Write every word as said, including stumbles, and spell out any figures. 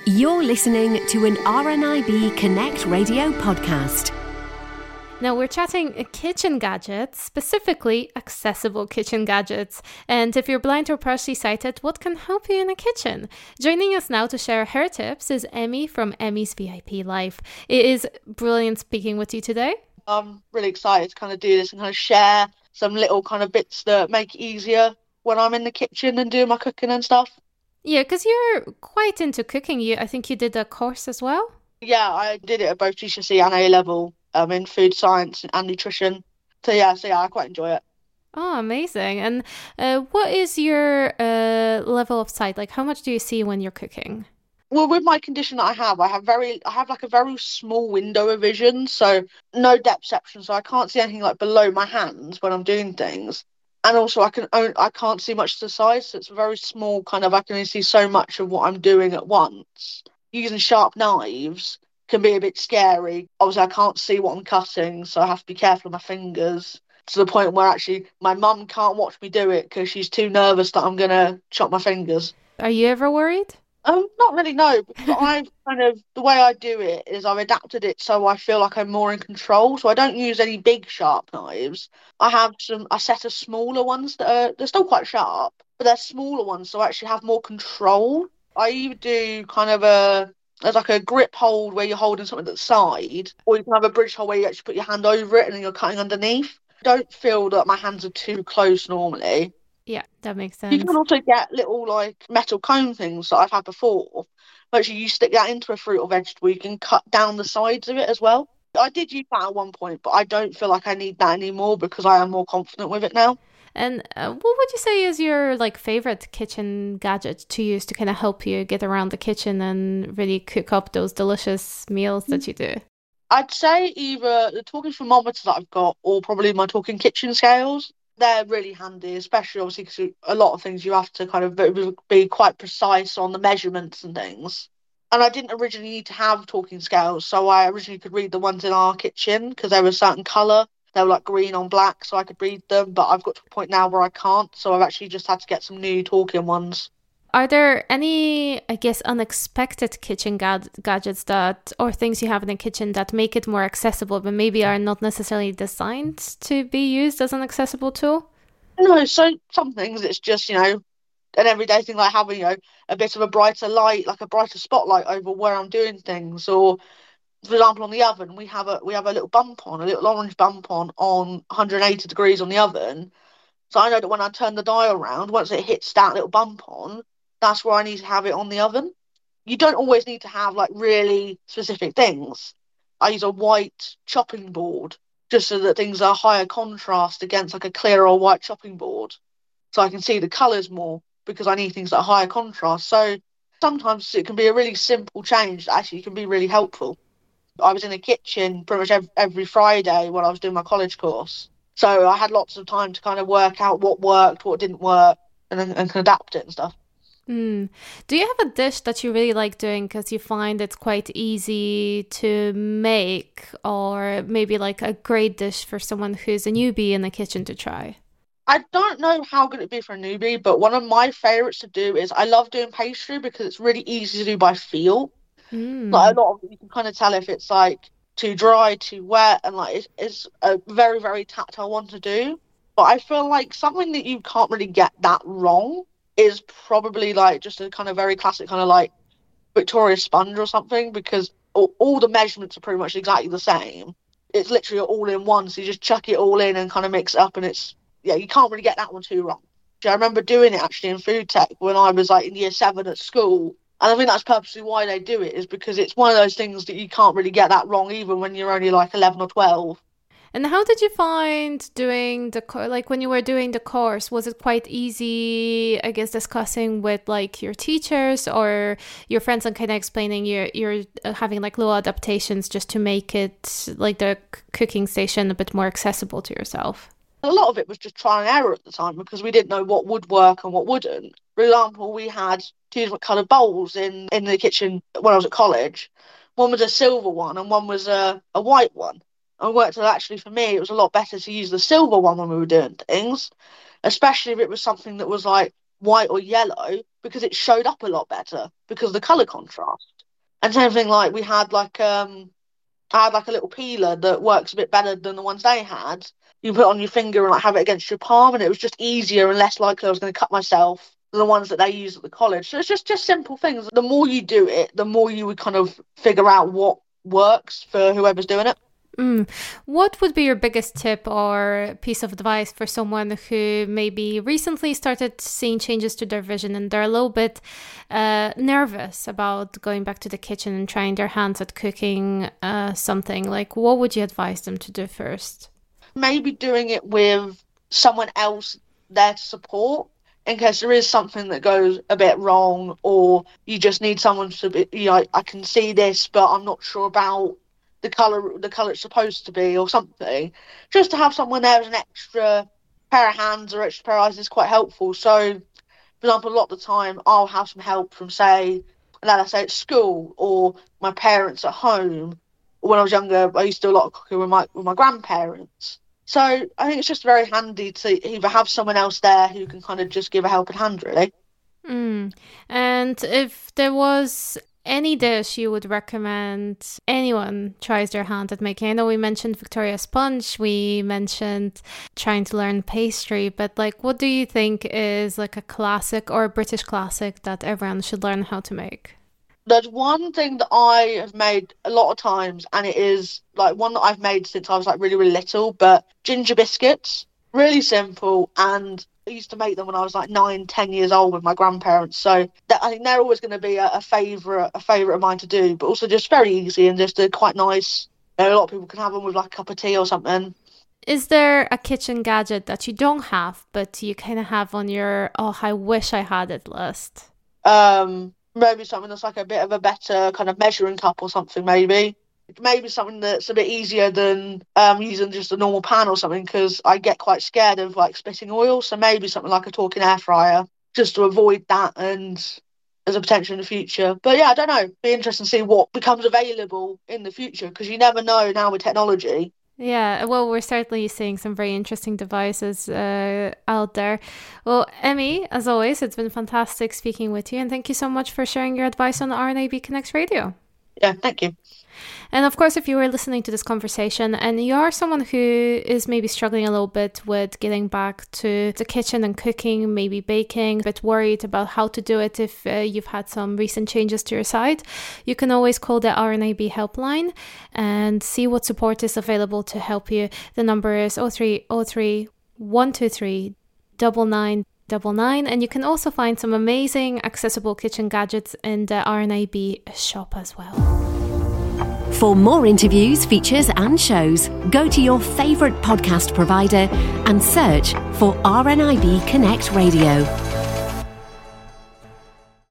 You're listening to an R N I B Connect radio podcast. Now we're chatting kitchen gadgets, specifically accessible kitchen gadgets. And if you're blind or partially sighted, what can help you in a kitchen? Joining us now to share her tips is Emmy from Emmy's V I P Life. It is brilliant speaking with you today. I'm really excited to kind of do this and kind of share some little kind of bits that make it easier when I'm in the kitchen and doing my cooking and stuff. Yeah, because you're quite into cooking. You, I think you did a course as well? Yeah, I did it at both G C S E and A level um, in food science and nutrition. So yeah, so yeah, I quite enjoy it. Oh, amazing. And uh, what is your uh, level of sight? Like, how much do you see when you're cooking? Well, with my condition that I have, I have very, I have like a very small window of vision, so no depth perception, so I can't see anything like below my hands when I'm doing things. And also, I can own, I can't see much to the side, so it's very small. Kind of, I can only see so much of what I'm doing at once. Using sharp knives can be a bit scary. Obviously, I can't see what I'm cutting, so I have to be careful of my fingers. To the point where actually my mum can't watch me do it because she's too nervous that I'm gonna chop my fingers. Are you ever worried? Um, not really, no. But I've kind of, the way I do it is I've adapted it so I feel like I'm more in control. So I don't use any big sharp knives. I have some, a set of smaller ones that are, they're still quite sharp, but they're smaller ones, so I actually have more control. I either do kind of a, there's like a grip hold where you're holding something at the side, or you can have a bridge hold where you actually put your hand over it and then you're cutting underneath. I don't feel that my hands are too close normally. Yeah, that makes sense. You can also get little like metal cone things that I've had before. Actually, you stick that into a fruit or vegetable, you can cut down the sides of it as well. I did use that at one point, but I don't feel like I need that anymore because I am more confident with it now. And uh, what would you say is your like favorite kitchen gadget to use to kind of help you get around the kitchen and really cook up those delicious meals that you do? I'd say either the talking thermometer that I've got or probably my talking kitchen scales. They're really handy, especially obviously because a lot of things you have to kind of be quite precise on the measurements and things. And I didn't originally need to have talking scales, so I originally could read the ones in our kitchen because they were a certain colour. They were like green on black, so I could read them, but I've got to a point now where I can't, so I've actually just had to get some new talking ones. Are there any, I guess, unexpected kitchen gad- gadgets that, or things you have in the kitchen that make it more accessible, but maybe are not necessarily designed to be used as an accessible tool? No, so some things it's just, you know, an everyday thing like having, you know, a bit of a brighter light, like a brighter spotlight over where I'm doing things. Or, for example, on the oven, we have a we have a little bump on, a little orange bump on on one hundred eighty degrees on the oven. So I know that when I turn the dial around, once it hits that little bump on, that's where I need to have it on the oven. You don't always need to have like really specific things. I use a white chopping board just so that things are higher contrast against like a clear or white chopping board. So I can see the colours more because I need things that are higher contrast. So sometimes it can be a really simple change that actually can be really helpful. I was in the kitchen pretty much every, every Friday when I was doing my college course. So I had lots of time to kind of work out what worked, what didn't work, and then and can adapt it and stuff. Mm. Do you have a dish that you really like doing because you find it's quite easy to make, or maybe like a great dish for someone who's a newbie in the kitchen to try? I don't know how good it'd be for a newbie, but one of my favourites to do is I love doing pastry because it's really easy to do by feel. Mm. Like a lot of you can kind of tell if it's like too dry, too wet, and like it's, it's a very, very tactile one to do. But I feel like something that you can't really get that wrong is probably like just a kind of very classic kind of like Victoria sponge or something, because all, all the measurements are pretty much exactly the same. It's literally all in one, so you just chuck it all in and kind of mix it up, and it's, yeah, you can't really get that one too wrong. I remember doing it actually in food tech when I was like in year seven at school, and I think that's purposely why they do it, is because it's one of those things that you can't really get that wrong even when you're only like eleven or twelve. And how did you find doing the, co- like when you were doing the course, was it quite easy, I guess, discussing with like your teachers or your friends and kind of explaining you're, you're having like little adaptations just to make it like the c- cooking station a bit more accessible to yourself? A lot of it was just trial and error at the time because we didn't know what would work and what wouldn't. For example, we had two different coloured bowls in, in the kitchen when I was at college. One was a silver one and one was a, a white one. And it worked out actually for me, it was a lot better to use the silver one when we were doing things, especially if it was something that was like white or yellow. because it showed up a lot better because of the colour contrast. And same thing, like we had like um I had like a little peeler that works a bit better than the ones they had. You put it on your finger and like have it against your palm, and it was just easier and less likely I was going to cut myself than the ones that they use at the college. So it's just just simple things. The more you do it, the more you would kind of figure out what works for whoever's doing it. Mm. What would be your biggest tip or piece of advice for someone who maybe recently started seeing changes to their vision and they're a little bit uh, nervous about going back to the kitchen and trying their hands at cooking uh, something? Like, what would you advise them to do first? Maybe doing it with someone else there to support in case there is something that goes a bit wrong, or you just need someone to be, you know, I can see this, but I'm not sure about the colour the colour it's supposed to be or something. Just to have someone there as an extra pair of hands or extra pair of eyes is quite helpful. So, for example, a lot of the time I'll have some help from, say, let us say at school or my parents at home. When I was younger, I used to do a lot of cooking with my with my grandparents. So I think it's just very handy to either have someone else there who can kind of just give a helping hand, really. Mm. And if there was any dish you would recommend anyone tries their hand at making? I know we mentioned Victoria Sponge, we mentioned trying to learn pastry, but like, what do you think is like a classic or a British classic that everyone should learn how to make? There's one thing that I have made a lot of times, and it is like one that I've made since I was like really, really little, but ginger biscuits. Really simple, and I used to make them when I was like nine, ten years old with my grandparents. So that, I think they're always going to be a, a favourite, a favourite of mine to do, but also just very easy and just uh, quite nice. You know, a lot of people can have them with like a cup of tea or something. Is there a kitchen gadget that you don't have, but you kind of have on your, oh, I wish I had it list? Um, maybe something that's like a bit of a better kind of measuring cup or something, maybe. Maybe something that's a bit easier than um, using just a normal pan or something, because I get quite scared of like spitting oil. So maybe something like a talking air fryer, just to avoid that and as a potential in the future. But yeah, I don't know. Be interesting to see what becomes available in the future, because you never know now with technology. Yeah, well, we're certainly seeing some very interesting devices uh, out there. Well, Emmy, as always, it's been fantastic speaking with you, and thank you so much for sharing your advice on R N A B Connect Radio. Yeah, thank you. And of course, if you were listening to this conversation and you are someone who is maybe struggling a little bit with getting back to the kitchen and cooking, maybe baking, a bit worried about how to do it if uh, you've had some recent changes to your site, you can always call the R N A B helpline and see what support is available to help you. The number is oh three oh three, one two three, nine nine nine nine, and you can also find some amazing accessible kitchen gadgets in the R N A B shop as well. For more interviews, features and shows, go to your favourite podcast provider and search for R N I B Connect Radio.